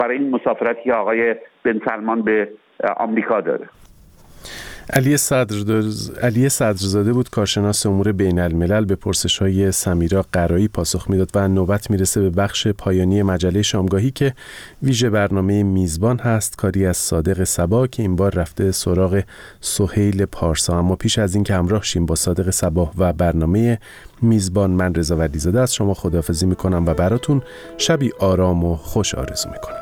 برای این مسافرتی که آقای بن سلمان به آمریکا داره. علی صدرزاده بود کارشناس امور بین الملل، به پرسش‌های سمیرا قرایی پاسخ میداد و نوبت میرسه به بخش پایانی مجله شامگاهی که ویژه برنامه میزبان هست، کاری از صادق صبا که این بار رفته سراغ سهیل پارسا. اما پیش از این که همراه شیم با صادق صبا و برنامه میزبان، من رضا ولیزاده از شما خداحافظی میکنم و براتون شبی آرام و خوش آرزو میکنم.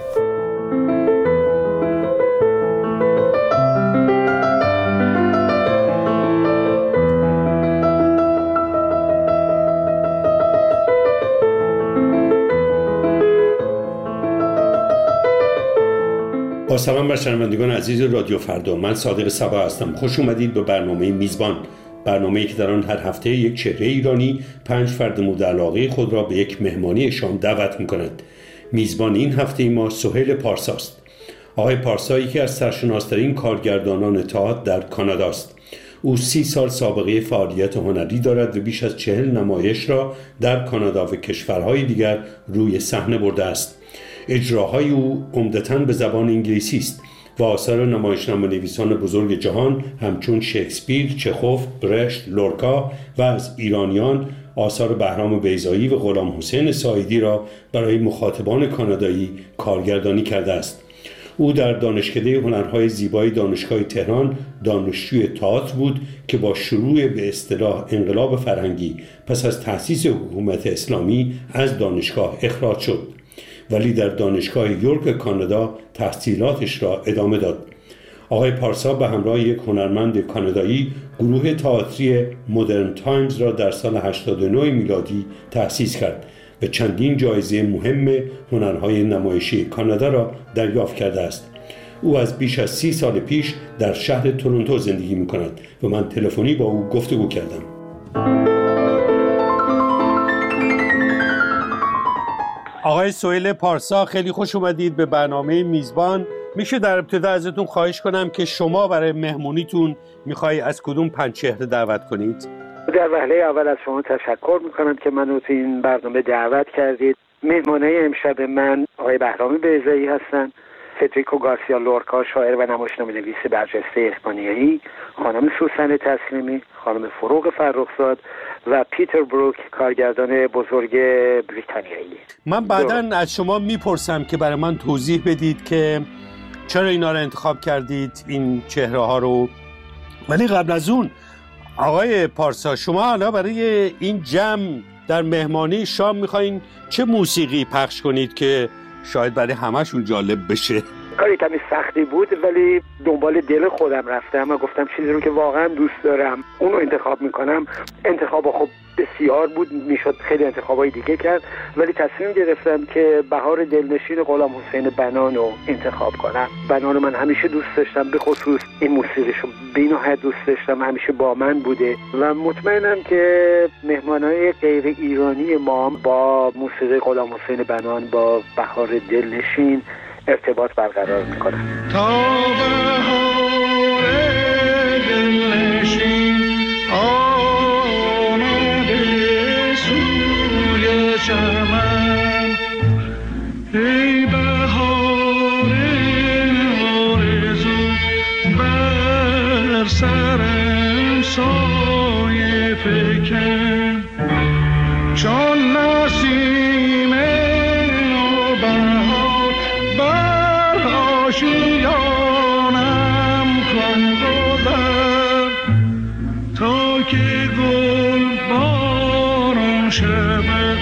با سلام بر شنوندگان عزیز رادیو فردا، من صادق صبا هستم. خوش اومدید به برنامه میزبان، برنامه‌ای که در آن هر هفته یک چهره ایرانی 5 فرد مورد علاقه خود را به یک مهمانی شام دعوت می‌کند. میزبان این هفته ما سهیل پارسا است. آقای پارسا یکی از سرشناس‌ترین کارگردانان تئاتر در کانادا است. او 30 سال سابقه فعالیت هنری دارد و بیش از 40 نمایش را در کانادا و کشورهای دیگر روی صحنه برده است. اجراهای او عمدتاً به زبان انگلیسی است و آثار نمایشنامه‌نویسان بزرگ جهان همچون شکسپیر، چخوف، برشت، لورکا و از ایرانیان آثار بهرام بیضایی و غلام حسین سایدی را برای مخاطبان کانادایی کارگردانی کرده است. او در دانشکده هنرهای زیبای دانشگاه تهران دانشجوی تئاتر بود که با شروع به اصطلاح انقلاب فرهنگی پس از تأسیس حکومت اسلامی از دانشگاه اخراج شد، ولی در دانشگاه یورک کانادا تحصیلاتش را ادامه داد. آقای پارسا به همراه یک هنرمند کانادایی گروه تئاتری مدرن تایمز را در سال 89 میلادی تأسیس کرد و چندین جایزه مهم هنرهای نمایشی کانادا را دریافت کرده است. او از بیش از 30 سال پیش در شهر تورنتو زندگی می‌کند و من تلفنی با او گفتگو کردم. آقای سهیل پارسا، خیلی خوش اومدید به برنامه میزبان. میشه در ابتدا ازتون خواهش کنم که شما برای مهمونیتون میخوایی از کدوم 5 چهره دعوت کنید؟ در وهله اول از شما تشکر میکنم که منو تو این برنامه دعوت کردید. مهمانای امشب من آقای بهرام بیضایی هستن، فدریکو گارسیا لورکا شاعر و نمایشنامه‌نویس برجسته اسپانیایی، خانم سوسن تسلیمی، خانم فروغ فرخزاد و پیتر بروک کارگردان بزرگ بریتانیایی. من بعداً از شما میپرسم که برای من توضیح بدید که چرا اینا رو انتخاب کردید، این چهره ها رو. ولی قبل از اون آقای پارسا، شما حالا برای این جمع در مهمانی شام میخواین چه موسیقی پخش کنید که شاید برای همه‌شون جالب بشه؟ کاری کمی سختی بود ولی دنبال دل خودم رفتم و گفتم چیزی رو که واقعا دوست دارم اونو انتخاب میکنم. انتخاب خب بسیار بود، میشد خیلی انتخابای دیگه کرد، ولی تصمیم گرفتم که بهار دلنشین غلام حسین بنان رو انتخاب کنم. بنان رو من همیشه دوست داشتم، به خصوص این موسیقیشو بی‌نهایت دوست داشتم، همیشه با من بوده و مطمئنم که مهمانای غیر ایرانی ما با موسیقی غلام حسین بنان با بهار دلنشین ارتباط برقرار میکنن. تا بهار دلنشین آمده سوی چمن، ای بهار آرزو بر سرم سایه فکن، چون نسیم نوبهار بر آشیانم کن گذر، تا که گل باران شود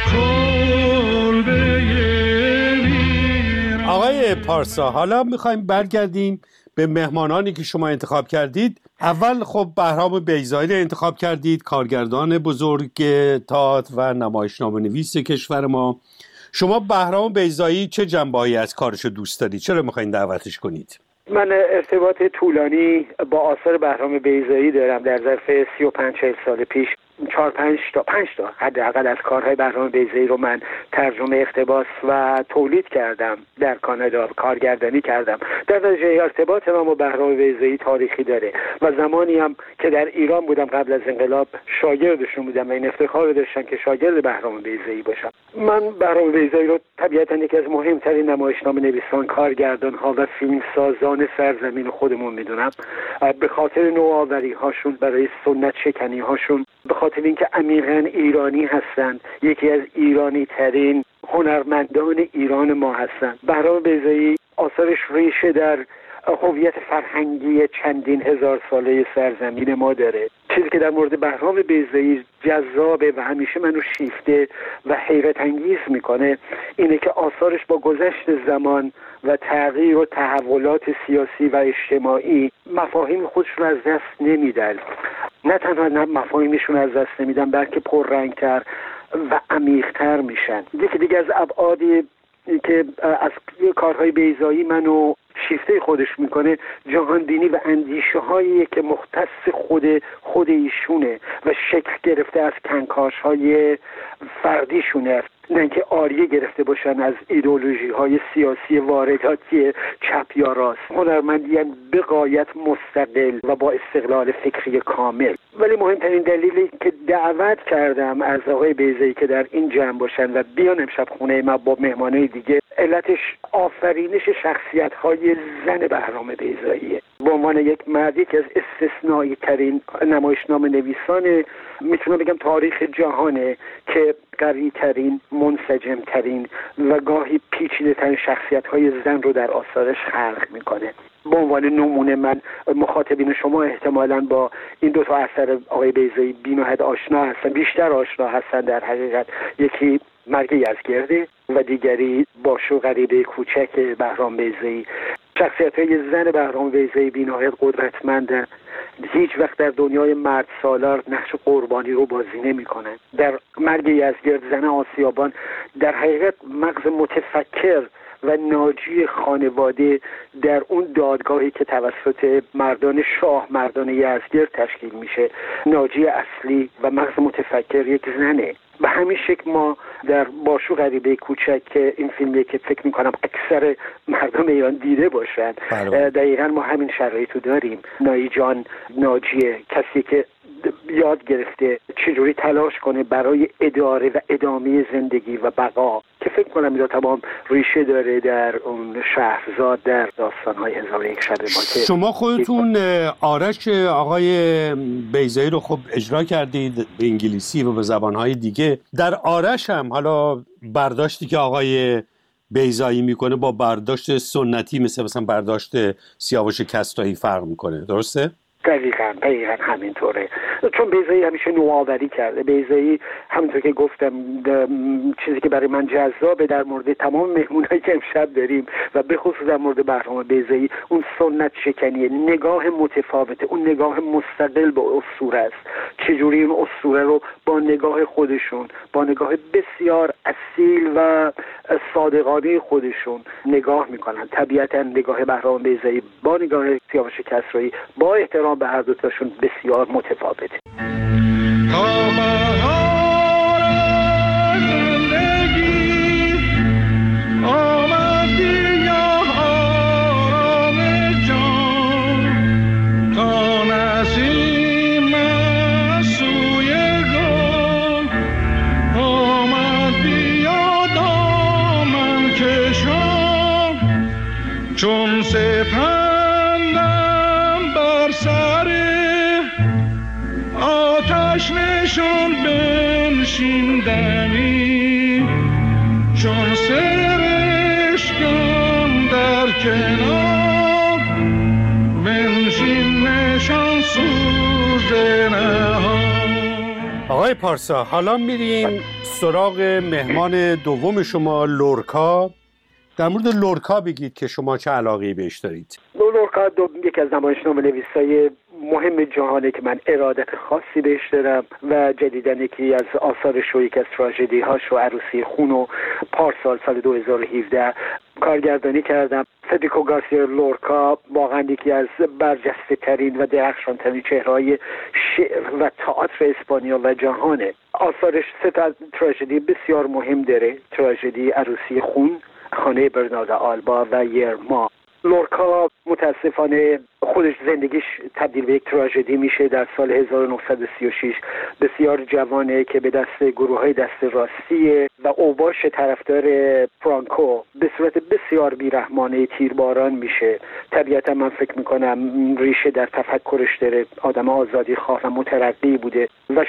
کلبه ویران. آقای پارسا، حالا میخوایم برگردیم به مهمانانی که شما انتخاب کردید. اول خب بهرام بیضایی رو انتخاب کردید، کارگردان بزرگ تئاتر و نمایشنامه‌نویس کشور ما. شما بهرام بیضایی چه جنبه‌ای از کارش دوست دارید؟ چرا میخواین دعوتش کنید؟ من ارتباط طولانی با آثار بهرام بیضایی دارم. در ظرف 35-40 سال پیش 5 تا حداقل از کارهای بهرام بیضایی رو من ترجمه، اقتباس و تولید کردم. در کانادا کارگردانی کردم. در نتیجه ارتباط من با بهرام بیضایی تاریخی داره و زمانی هم که در ایران بودم قبل از انقلاب شاگردشون بودم و این افتخار رو داشتم که شاگرد بهرام بیضایی باشم. من بهرام بیضایی رو طبیعتاً یکی از مهمترین نمایشنامه نویسان، کارگردان‌ها و فیلمسازان سرزمین خودمون میدونم، به خاطر نوآوری هاشون برای سنت شکنی هاشون، به خاطر اینکه عمیقاً ایرانی هستند، یکی از ایرانی ترین هنرمندان ایران ما هستند. بهرام بیضایی آثارش ریشه در هویت فرهنگی چندین هزار ساله سرزمین ما داره. چیزی که در مورد بهرام بیضایی جذابه و همیشه منو شیفته و حیرت انگیز میکنه اینه که آثارش با گذشت زمان و تغییر و تحولات سیاسی و اجتماعی مفاهیم خودشون از دست نمیدن. نه تنها مفاهیمشون از دست نمیدن، بلکه پررنگتر و عمیق‌تر میشن. یکی دیگه از ابعادی که از کارهای بیضایی منو شیفته خودش میکنه جهانبینی و اندیشه هایی که مختص خود ایشونه و شکل گرفته از کنکاش‌های فردیشونه، نه اینکه آریه گرفته باشن از ایدئولوژی های سیاسی وارداتی چپ یا راست. هنرمندی به غایت مستقل و با استقلال فکری کامل. ولی مهمترین دلیلی که دعوت کردم از آقای بیضایی که در این جمع باشن و بیان امشب خونه ما با مهمانای دیگه، علتش آفرینش شخصیت های زن بهرام بیضاییه. به عنوان یک مردی که از استثنایی ترین نمایشنامه نویسان میتونم بگم تاریخ جهانه که قوی ترین، منسجم ترین و گاهی پیچیده ترین شخصیت های زن رو در آثارش خلق میکنه. به عنوان نمونه من مخاطبین شما احتمالاً با این دو تا اثر آقای بیضایی بی‌نهایت آشنا هستن، بیشتر آشنا هستن در حقیقت. یکی مرگ یزگرده و دیگری باشو غریبه کوچک بهرام بیضایی. شخصیت‌های زن بهرام بیضایی بی‌نهایت قدرتمندن. هیچ وقت در دنیای مرد سالار نقش قربانی رو بازی نمی‌کنن. در مرگ یزگرد زن آسیابان در حقیقت مغز متفکر و ناجی خانواده در اون دادگاهی که توسط مردان شاه، مردان یزگرد تشکیل میشه، ناجی اصلی و مغز متفکر یک زنه. به همین شکل ما در باشو غریبه کوچک که این فیلمی که فکر میکنم اکثر مردم ایران دیده باشن، دقیقا ما همین شرایطو داریم. نایی جان ناجیه، کسی که یاد گرفته چجوری تلاش کنه برای اداره و ادامه زندگی و بقا، که فکر کنم اینا تمام ریشه داره در اون شهرزاد در داستان‌های 1001 شب ما. که شما خودتون آرش آقای بیضایی رو خب اجرا کردید به انگلیسی و به زبان‌های دیگه. در آرش هم حالا برداشتی که آقای بیضایی میکنه با برداشت سنتی مثلا برداشت سیاوش کسرایی فرق میکنه، درسته؟ دقیقاً همینطوره، چون بیضایی همیشه نوآوری کرده. بیضایی همونطور که گفتم چیزی که برای من جذابه در مورد تمام مهمونایی که امشب داریم و به خصوص در مورد بهرام بیضایی اون سنت شکنیه، نگاه متفاوته، اون نگاه مستقل به اسطوره است. چجوری اون اسطوره رو با نگاه خودشون، با نگاه بسیار اصیل و صادقانه خودشون نگاه میکنن. طبیعتاً نگاه بهرام بیضایی با نگاه سیاوش کسرایی با احترام به هر دوتاشون بسیار متفاوته. چون سپندم بر سر آتش نشان بنشیندنی، چون سرشکم در کنار بنشین نشان سوز نهان. آقای پارسا، حالا میریم سراغ مهمان دوم شما، لورکا. در مورد لورکا بگید که شما چه علاقه‌ای بهش دارید. لورکا یکی از نمایشنامه نویسای مهم جهانه که من ارادت خاصی بهش دارم و جدیداً یکی از آثارش و یکی از تراژدی هاش و عروسی خون و پارسال سال 2017 کارگردانی کردم. فدریکو گارسیا لورکا واقعا یکی از برجسته ترین و درخشان ترین چهره‌های شعر و تئاتر اسپانیا و جهانه. آثارش 3 تراژدی بسیار مهم داره: تراژدی عروسی خون، خانه برنارد آلبا و یرما. لورکا متاسفانه خودش زندگیش تبدیل به یک تراژدی میشه در سال 1936. بسیار جوانه که به دست گروه‌های دست راستیه و اوباش طرفدار فرانکو به صورت بسیار بیرحمانه تیرباران میشه. طبیعتا من فکر میکنم ریشه در تفکرش داره، آدم آزادی خواه و مترقی بوده و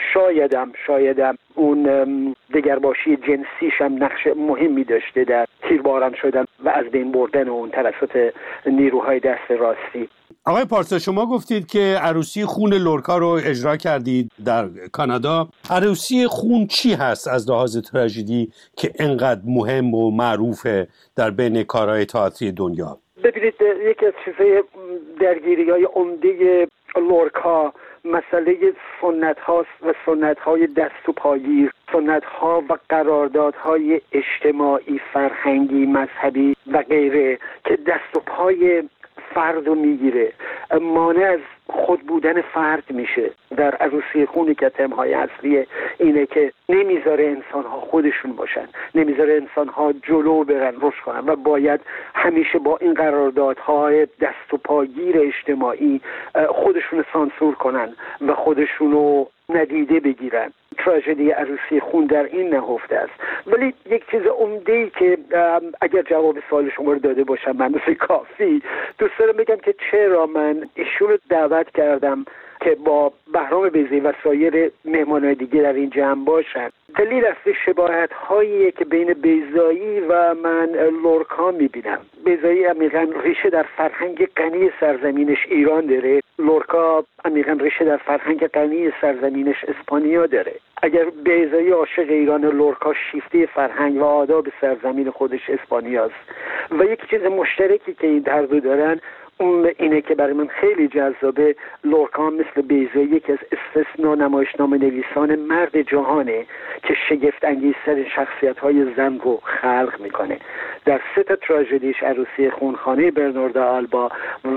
شایدم اون دگرباشی جنسیش هم نقش مهمی داشته در تیرباران شدن و از بین بردن اون توسط نیروهای دست راستی. آقای پارسا، شما گفتید که عروسی خون لورکا رو اجرا کردید در کانادا. عروسی خون چی هست از لحاظ تراژدی که انقدر مهم و معروفه در بین کارهای تئاتری دنیا؟ ببینید، یکی از چیزهای درگیری‌های عمده لورکا مسئله سنت هاست و سنت های دست و پاگیر، سنت ها و قراردادهای اجتماعی، فرهنگی، مذهبی و غیره که دست و پای فرد رو میگیره، مانع از خود بودن فرد میشه. در عروسی خونی که تمهای اصلی اینه که نمیذاره انسان ها خودشون باشن، نمیذاره انسان ها جلو برن، رشد کنن و باید همیشه با این قراردادهای دست و پاگیر اجتماعی خودشون سانسور کنن و خودشونو ندیده بگیرن. تراژدی عروسی خون در این نهفته است. ولی یک چیز عمده‌ای که اگر جواب سوال شما رو داده باشم من مثل کافی، دوست دارم بگم که چرا من ایشون رو دعوت کردم که با بهرام بیضایی و سایر مهمانان دیگه در این جمع باشن. دلیل اصلی شباهت هایی که بین بیضایی و من لورکا میبینم. بیضایی عمیقاً ریشه در فرهنگ غنی سرزمینش ایران داره، لورکا عمیقاً ریشه در فرهنگ غنی سرزمینش اسپانیا داره. اگر بیضایی عاشق ایران، لورکا شیفته فرهنگ و آداب سرزمین خودش اسپانیاست. و یک چیز مشترکی که این هر دو دارن اینه که برای من خیلی جذابه، لورکا مثل بیضایی یکی از استثنا نمایشنامه نویسان مرد جهانه که شگفت انگیزترین شخصیت‌های زن رو خلق میکنه. در 3 تراژدیش، عروسی خون، خانه برنارد آلبا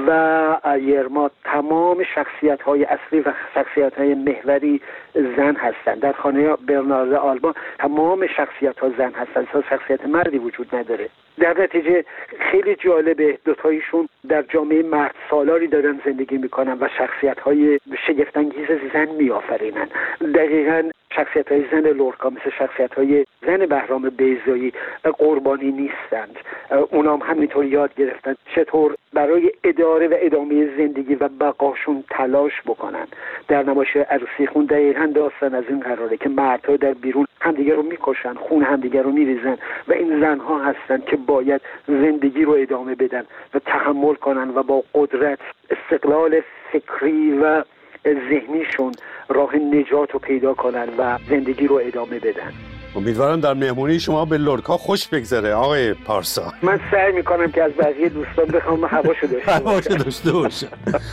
و یرما، تمام شخصیت‌های اصلی و شخصیت‌های محوری زن هستند. در خانه برنارد آلبا تمام شخصیت‌ها زن هستند، شخصیت مردی وجود نداره. در نتیجه خیلی جالبه دوتایشون در جامعه مرد سالاری دارن زندگی میکنن و شخصیت‌های شگفت‌انگیز زن میآفرینن. دقیقاً شخصیت‌های زن لورکا مثل شخصیت‌های زن بهرام بیضایی قربانی نیستند. اونام همینطور یاد گرفتن چطور برای اداره و ادامه زندگی و بقاشون تلاش بکنن. در نمایش عروسی خون دقیقاً داستان از این قراره که مردها در بیرون همدیگر رو میکشن، خون همدیگر رو میریزن و این زنها هستن که باید زندگی رو ادامه بدن و تحمل کنن و با قدرت استقلال فکری و ذهنیشون راه نجات رو پیدا کنن و زندگی رو ادامه بدن. امیدوارم در مهمونی شما به لورکا خوش بگذره آقای پارسا. من سعی میکنم که از بقیه دوستان بخوام هواشو داشته باشه.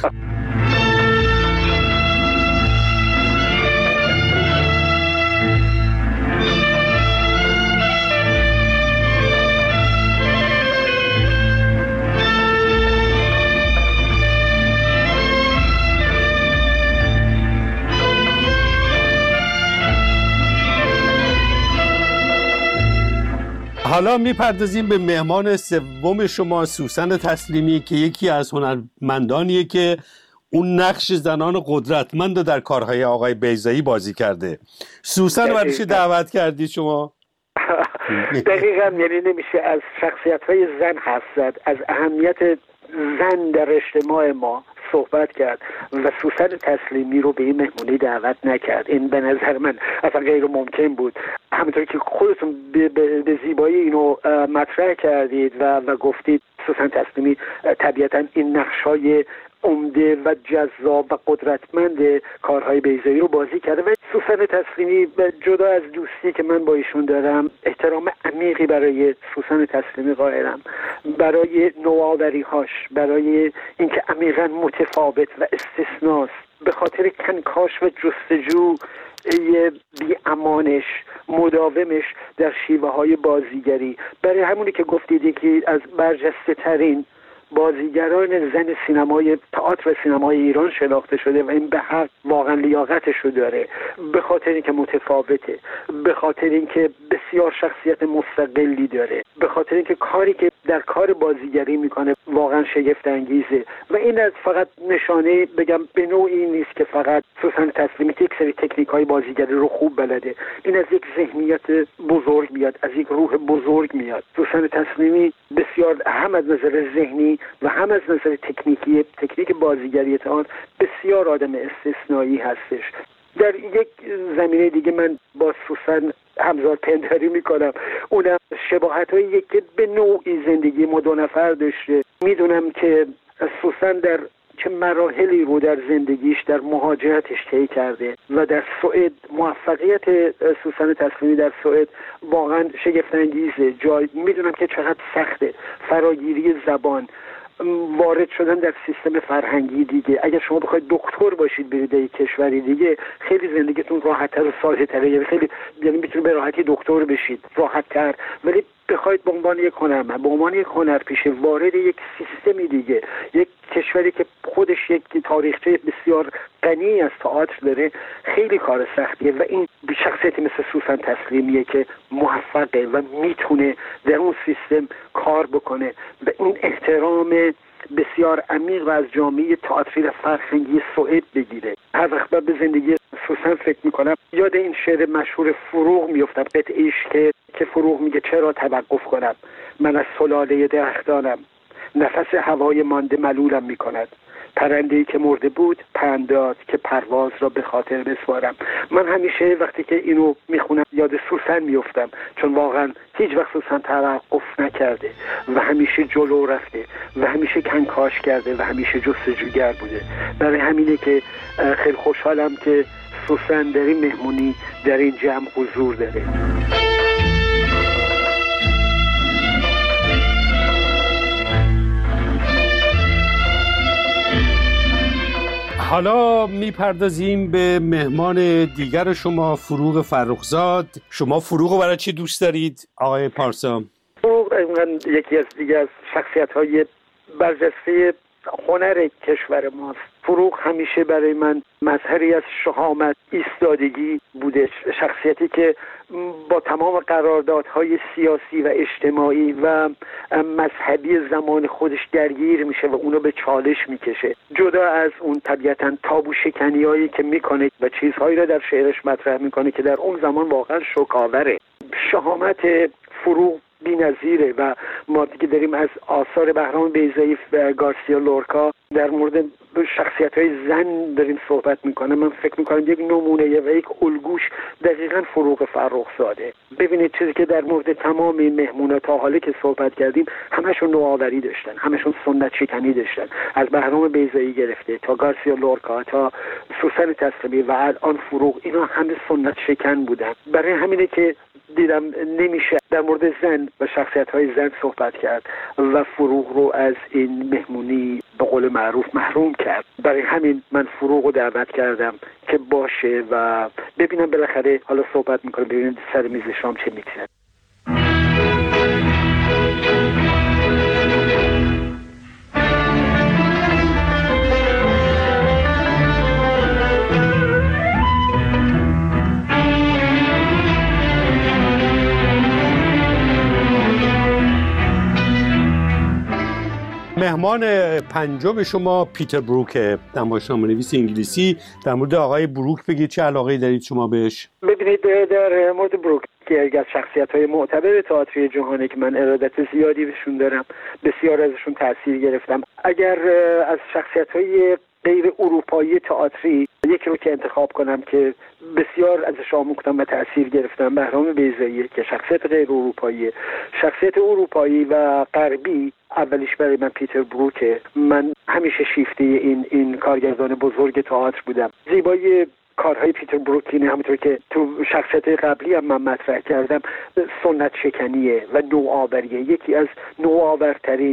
حالا میپردازیم به مهمان سوم شما، سوسن تسلیمی، که یکی از هنرمندانیه که اون نقش زنان قدرتمند در کارهای آقای بیضایی بازی کرده. سوسن رو برای چی دعوت کردید شما؟ دقیقاً، یعنی نمیشه از شخصیت‌های زن حرف زد، از اهمیت زن در اجتماع ما صحبت کرد و سوسن تسلیمی رو به این مهمونی دعوت نکرد. این به نظر من اصلا غیر ممکن بود. همونطور که خودتون به زیبایی اینو مطرح کردید و گفتید، سوسن تسلیمی طبیعتا این نقش‌های عمده و جذاب و قدرتمند کارهای بیضایی رو بازی کرده و سوسن تسلیمی جدا از دوستی که من با ایشون دارم، احترام عمیقی برای سوسن تسلیمی قائلم، برای نوآوری‌هاش، برای اینکه عمیقاً متفاوت و استثناست به خاطر کنکاش و جستجو بی امانش، مداومش در شیوه های بازیگری. برای همونی که گفتید که از برجسته ترین بازیگران زن سینمای تئاتر و سینمای ایران شناخته شده و این به حق واقعا لیاقتشو داره، به خاطر اینکه متفاوته، به خاطر اینکه بسیار شخصیت مستقلی داره، به خاطر اینکه کاری که در کار بازیگری میکنه واقعا شگفت انگیزه. و این از فقط نشانه بگم به نوعی نیست که فقط سوسن تسلیمی یک سری تکنیک های بازیگری رو خوب بلده، این از یک ذهنیت بزرگ میاد، از یک روح بزرگ میاد. سوسن تسلیمی بسیار هم از نظر ذهنی و هم از نظر تکنیک بازیگری آن بسیار آدم استثنایی هستش. در یک زمینه دیگه من با سوسن همزاد پنداری میکنم، اونم شباهت هایی که به نوعی زندگی ما دو نفر داشته. میدونم که سوسن در چه مراحلی رو در زندگیش در مهاجرتش طی کرده و در سوئد موفقیت سوسن تسلیمی در سوئد واقعا شگفت انگیزه. میدونم که چقدر سخته فراگیری زبان، وارد شدن در سیستم فرهنگی دیگه. اگر شما بخواید دکتر باشید برید یک کشوری دیگه خیلی زندگیتون راحت‌تر و ساده‌تره، یعنی میتونید به راحتی دکتر بشید راحت‌تر، ولی بخواید به عنوان یک هنرمند، به عنوان یک هنرپیشه وارد یک سیستمی دیگه، یک کشوری که خودش یک تاریخچه بسیار غنی از تئاتر داره، خیلی کار سختیه. و این شخصیتی مثل سوسن تسلیمیه که موفقه و میتونه در اون سیستم کار بکنه و این احترام بسیار عمیق و از جامعه تئاتری و فرهنگی سوئد بگیره. هر وقت به زندگی سوسن فکر میکنم یاد این شعر مشهور فروغ میفتم، قطعیش که فروغ میگه چرا توقف کنم، من از سلاله درختانم، نفس هوای مانده ملولم میکند، پرنده‌ای که مرده بود پند داد که پرواز را به خاطر بسپارم. من همیشه وقتی که اینو میخونم یاد سوسن میفتم، چون واقعا هیچ وقت سوسن توقف نکرده و همیشه جلو رفته و همیشه کنکاش کرده و همیشه جستجوگر بوده. برای همینه که خیلی خوشحالم که سوسن در این مهمونی در این جمع حضور داره. حالا میپردازیم به مهمان دیگر شما، فروغ فرخزاد. شما فروغ رو برای چی دوست دارید آقای پارسا؟ فروغ یکی از دیگه از شخصیت‌های برجسته هنر کشور ماست. فروغ همیشه برای من مظهری از شهامت، ایستادگی بوده، شخصیتی که با تمام قراردادهای سیاسی و اجتماعی و مذهبی زمان خودش درگیر میشه و اونو به چالش میکشه. جدا از اون طبیعتاً تابو شکنیایی که میکنه و چیزهایی را در شعرش مطرح میکنه که در اون زمان واقعا شوک‌آوره. شهامت فروغ بی‌نظیره و ما دیگه داریم از آثار بهرام بیضایی و گارسیا لورکا در مورد شخصیت‌های زن داریم صحبت میکنه. من فکر میکنم یک نمونه و یک الگوش دقیقاً فروغ فرخزاده. ببینید چیزی که در مورد تمام این مهمونا تا حالا که صحبت کردیم همشون نوآوری داشتن، همشون سنت شکنی داشتن، از بهرام بیضایی گرفته تا گارسیا لورکا تا سوسن تسلیمی و الان فروغ، اینا همه سنت شکن بودن. برای همینه که دیدم نمیشه در مورد زن و شخصیت‌های زن صحبت کرد و فروغ رو از این مهمونی به قول معروف محروم کرد. برای همین من فروغ رو دعوت کردم که باشه و ببینم بالاخره حالا صحبت میکنم، ببینیم سر میز شام چه میگذره. مهمان پنجم شما پیتر بروک، نمایشنامه‌نویس انگلیسی. در مورد آقای بروک بگید چه علاقه‌ای دارید شما بهش؟ ببینید در مورد بروک که یکی از شخصیت‌های معتبر تئاتر جهانی که من ارادت زیادی بهشون دارم، بسیار ازشون تأثیر گرفتم. اگر از شخصیت‌های غیر اروپایی تئاتری یکی رو که انتخاب کنم که بسیار ازش آموختم و تأثیر گرفتم، بهرام بیضایی که شخصیت غیر اروپایی، شخصیت اروپایی و غربی اولیش برای من پیتر بروکه. من همیشه شیفته این کارگردان بزرگ تئاتر بودم. زیبایی کارهای پیتر بروک اینه، همونطور که تو شخصیت قبلی هم من مطرح کردم، سنت شکنیه و نوآوریه. یکی از نوآورترین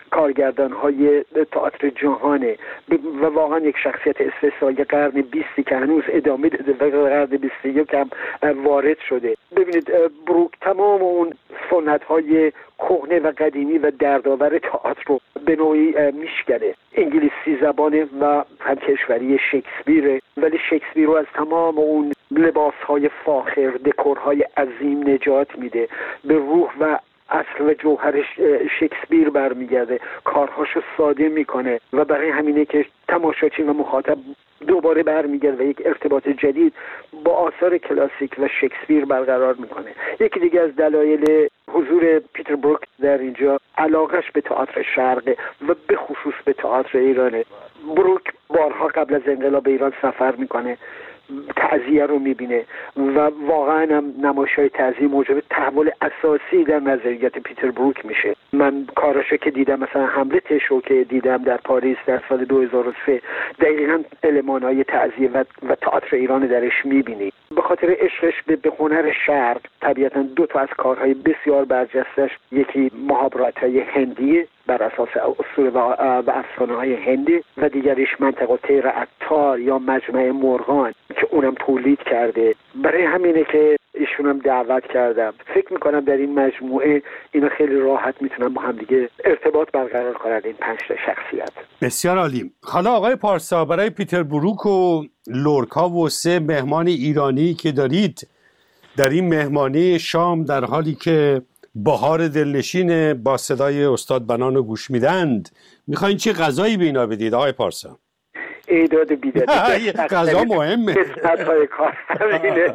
کارگردان‌های تئاتر جهانه و واقعا یک شخصیت استثنایی قرن 20 که هنوز ادامه داده و قرن 21 هم وارد شده. ببینید بروک تمام اون سنت‌های کهنه و قدیمی و دردآور تئاتر رو به نوعی میشکنه. انگلیسی زبانه و همکشوری شکسپیره، ولی شکسپیر رو از تمام اون لباس‌های فاخر، دکورهای عظیم نجات میده، به روح و اصل و جوهر شکسپیر برمیگرده، کارهاشو ساده میکنه و برای همینه که تماشاچی و مخاطب دوباره برمیگرده و یک ارتباط جدید با آثار کلاسیک و شکسپیر برقرار میکنه. یکی دیگه از دلایل حضور پیتر بروک در اینجا علاقش به تئاتر شرقه و به خصوص به تئاتر ایرانه. بروک بارها قبل از انقلاب ایران سفر میکنه، تعزیه رو میبینه و واقعا هم نمایش‌های تعزیه موجب تحول اساسی در نظریات پیتر بروک میشه. من کاراشو که دیدم، مثلا حملتش رو که دیدم در پاریس در سال 2003، دقیقاً المان‌های تعزیه و تئاتر ایران درش میبینی. به خاطر عشقش به هنر شرق طبیعتاً دو تا از کارهای بسیار برجسته‌اش، یکی مهابرات‌های هندی بر اساس اصول و افسانه‌های هندی و دیگریش منطقه طیر عطار یا مجمع مرغان که اونم تولید کرده. برای همینه که ایشونم دعوت کردم. فکر میکنم در این مجموعه اینا خیلی راحت میتونن با هم دیگه ارتباط برقرار کنن، این 5 تا شخصیت. بسیار عالی. حالا آقای پارسا، برای پیتر بروک و لورکا و 3 مهمان ایرانی که دارید در این مهمانی شام، در حالی که بهار دلنشین با صدای استاد بنان رو گوش میدند، میخواین چه غذایی به اینا بدید آقای پارسا؟ ایداد بیداد غذا مهمه. قسمت‌های کار همینه.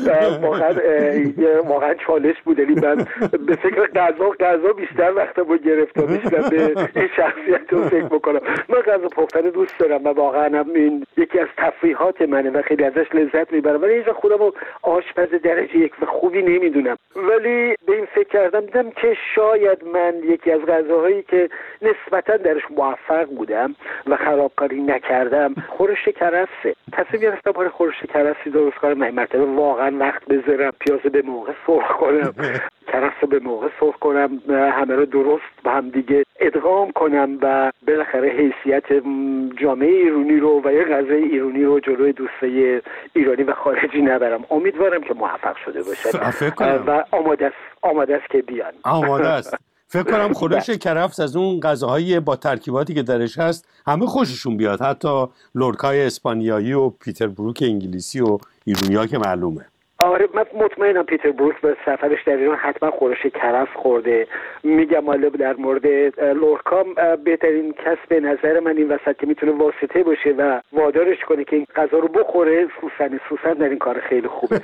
واقعا چالش بود. من به فکر غذا بیشتر وقتمو گرفتم، بیشتر به این شخصیت رو فکر بکنم. من غذا پختن دوست دارم و واقعا هم این یکی از تفریحات منه و خیلی ازش لذت میبرم، ولی اینجا خودمو آشپز درجه 1 و خوبی نمیدونم. ولی به این فکر کردم دیدم که شاید من یکی از غذاهایی که نسبتا درش موفق بودم و خرابکاری نکردم خورش کرفسه. تصمیم گرفتم برای خورش کرفسی درست کنم. این مرتبه واقعا وقت بذارم، پیاز به موقع سرخ کنم، کرفس به موقع سرخ کنم، همه رو درست با هم دیگه ادغام کنم و بالاخره حیثیت جامعه ایرانی رو و یه غذای ایرانی رو جلوی دوستای ایرانی و خارجی نبرم. امیدوارم که موفق شده باشه و آماده است که بیان. آماده است. فکر کنم خورش کرفس از اون غذاهای با ترکیباتی که درش هست همه خوششون بیاد، حتی لورکای اسپانیایی و پیتر بروک انگلیسی و ایرونیا که معلومه. آره، من مطمئنم پیتر بروک به سفرش در ایران حتما خورش کرفس خورده. میگم حالا در مورد لورکا بهترین کس به نظر من این وسط که میتونه واسطه باشه و وادارش کنه که این غذا رو بخوره سوسن در این کار خیلی خوبه.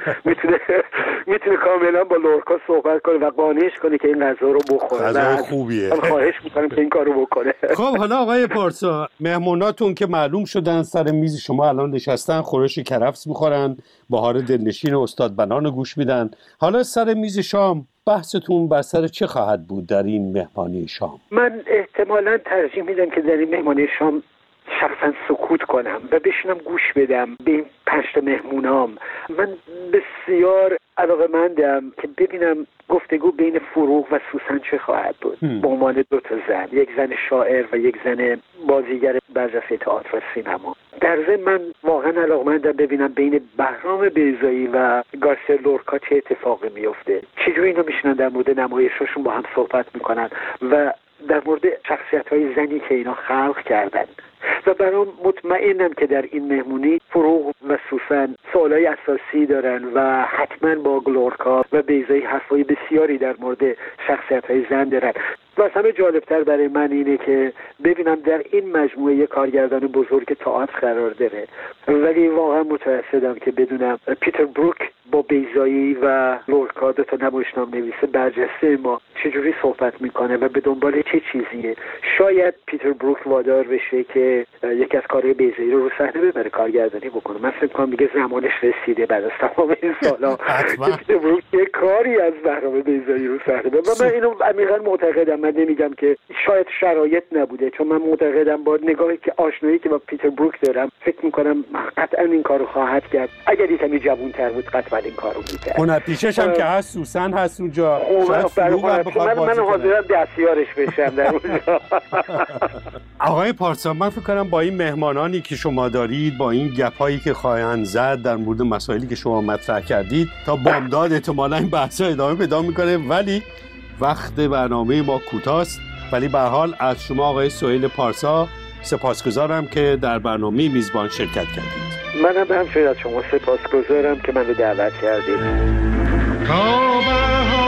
میتونه کاملا با لورکا صحبت کنه و قانعش کنه که این غذا رو بخوره. غذا خوبیه. خواهش میکنم که این کارو بکنه. خب حالا آقای پارسا، مهموناتون که معلوم شدن سر میز شما الان نشستن، خورش کرفس میخورن، بهار دلنشین استاد بنان گوش میدن. حالا سر میز شام بحثتون بر سر چه خواهد بود در این مهمانی شام؟ من احتمالاً ترجیح میدم که در این مهمانی شام شخصا سکوت کنم و بشینم گوش بدم به این 5 تا مهمونام. من بسیار علاقه‌مندم که ببینم گفتگو بین فروغ و سوسن چه خواهد بود به عنوان 2 تا زن، یک زن شاعر و یک زن بازیگر برجسته تئاتر و سینما. در ضمن من واقعا علاقه‌مندم ببینم بین بهرام بیضایی و گارسیا لورکا چه اتفاقی میفته، چجوری اینا میشنن در مورد نمایششون با هم صحبت میکنن و در مورد شخصیت‌های زنی که اینا خلق کردن. و برام مطمئنم که در این مهمونی فروغ و سوسن سوالای اساسی دارن و حتما با لورکا و بیضایی حرفای بسیاری در مورد شخصیت‌های زن دارن. و از همه جالبتر برای من اینه که ببینم در این مجموعه یک کارگردان بزرگ تئاتر قرار داره، ولی واقعا متأسفم که بدونم پیتر بروک با بیضایی و لورکا 2 تا نمایشنامه‌نویس برجسته ما چجوری صحبت میکنه و به دنبال چه چیزیه. شاید پیتر بروک وادار بشه که یکی از کارهای بیضایی رو صحنه ببره کارگردانی بکنه. من فکر کنم دیگه زمانش رسیده بعد از تمام این سالا که پیتر بروک یه کاری از برنامه بیضایی رو صحنه ببره. و من اینو عمیقا معتقدم. من نمیگم که شاید شرایط نبوده، چون من معتقدم با نگاهی که آشنایی که با پیتر بروک دارم فکر میکنم قطعا این کارو خواهد کرد. اگر یکمی جوان‌تر بود قطعا این کارو میکرد. اون پیشش هم که هست سوسن هست اونجا. من حاضرم دستیارش بشم در اونجا. آقای پارسا، من فکر کنم با این مهمانانی که شما دارید، با این گپ‌هایی که خواهند زد در مورد مسائلی که شما مطرح کردید، تا بامداد احتمالاً این بحث‌ها ادامه پیدا می‌کنه، ولی وقت برنامه ما کوتاست. ولی به هر حال از شما آقای سهیل پارسا سپاسگزارم که در برنامه میزبان شرکت کردید. منم همچنین از شما سپاسگزارم که منو دعوت کردید.